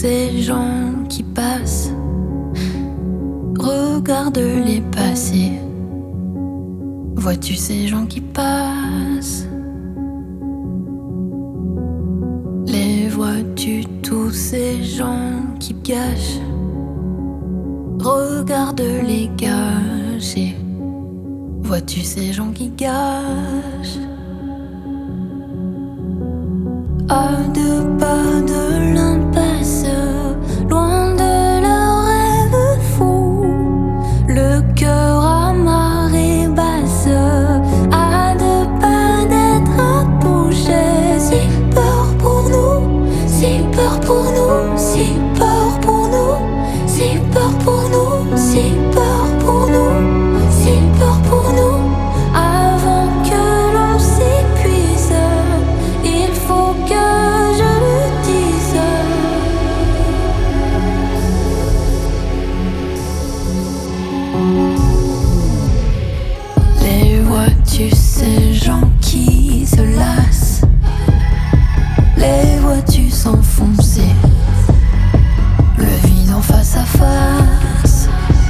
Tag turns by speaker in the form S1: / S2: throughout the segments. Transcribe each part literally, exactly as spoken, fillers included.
S1: ces gens qui passent, regarde-les passer. Vois-tu ces gens qui passent? Les vois-tu tous ces gens qui gâchent? Regarde-les gâcher. Vois-tu ces gens qui gâchent? À deux pas de l'impasse, loin de leurs rêves fous, le cœur à marée basse, à deux pas d'être à bouger. Si peur pour nous, si peur pour nous, si peur pour nous, si peur pour nous, si peur pour nous, si peur pour nous. Avant que l'on s'épuise, il faut que je le dise. Les vois-tu ces gens qui se lassent? Les vois-tu s'enfoncer, le vide en face à face?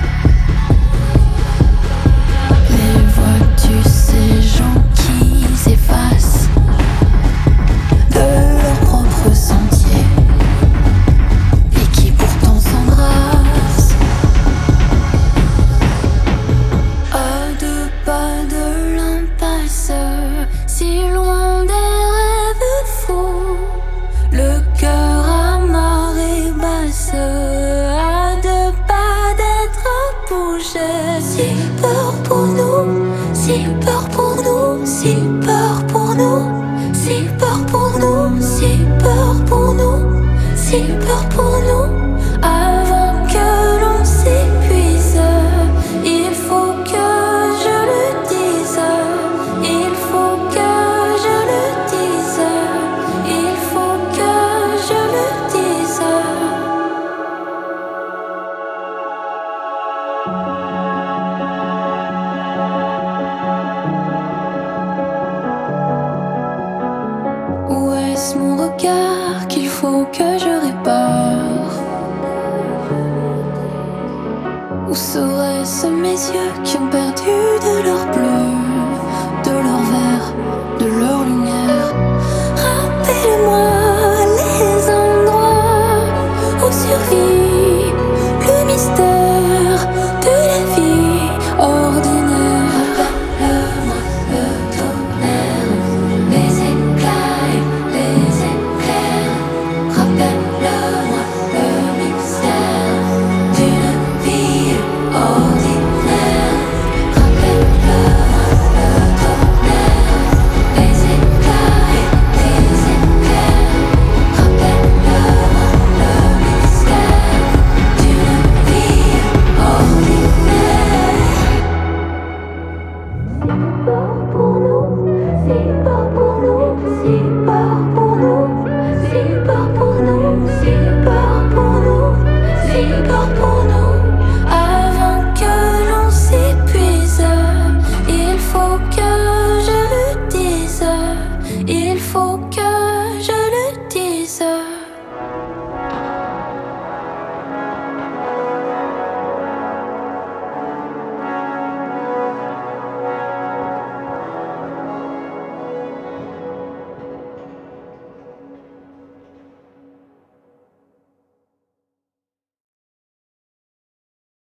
S1: Les vois-tu ces gens qui s'effacent de leur propre sentier et qui pourtant s'embrassent? À deux pas de l'impasse, si loin des rêves fous, le cœur à marée basse, à deux pas d'être à bouger. Si peur pour nous, si peur pour nous, si peur pour nous, si peur pour nous, si peur pour nous, si peur pour nous. Avant que l'on s'épuise, il faut que je le dise, il faut que je le dise, il faut que je le dise. Où est-ce mon regard qu'il faut que je répare? Où seraient-ce mes yeux qui ont perdu de leur bleu?